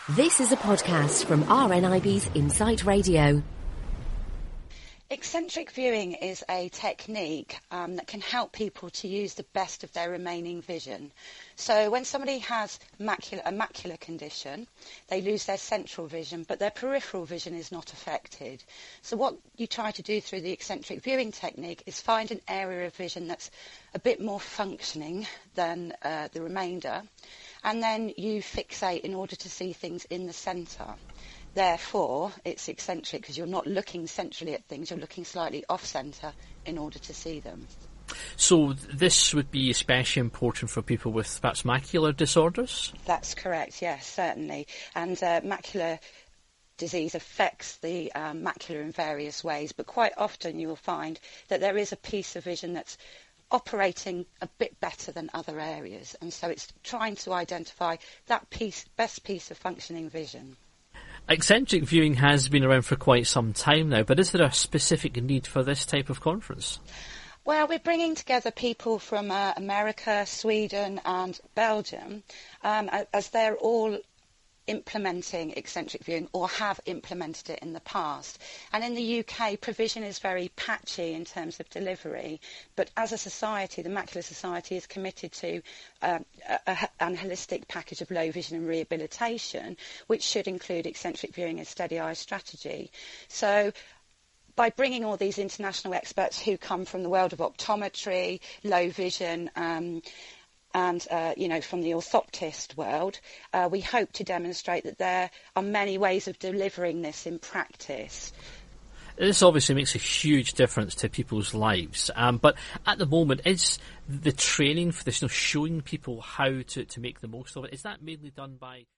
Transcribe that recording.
This is a podcast from RNIB's Insight Radio. Eccentric viewing is a technique that can help people to use the best of their remaining vision. So when somebody has a macular condition, they lose their central vision, but their peripheral vision is not affected. So what you try to do through the eccentric viewing technique is find an area of vision that's a bit more functioning than the remainder, and then you fixate in order to see things in the centre. Therefore, it's eccentric because you're not looking centrally at things, you're looking slightly off-centre in order to see them. So this would be especially important for people with perhaps macular disorders? That's correct, yes, certainly. And macular disease affects the macula in various ways, but quite often you will find that there is a piece of vision that's operating a bit better than other areas, and so it's trying to identify that best piece of functioning vision. Eccentric viewing has been around for quite some time now, but is there a specific need for this type of conference? Well, we're bringing together people from America, Sweden and Belgium, as they're all implementing eccentric viewing or have implemented it in the past. And in the UK, provision is very patchy in terms of delivery, but as a society, the Macular Society is committed to an holistic package of low vision and rehabilitation, which should include eccentric viewing and steady eye strategy. So by bringing all these international experts who come from the world of optometry, low vision, and from the orthoptist world, we hope to demonstrate that there are many ways of delivering this in practice. This obviously makes a huge difference to people's lives, but at the moment, is the training for this, showing people how to make the most of it, is that mainly done by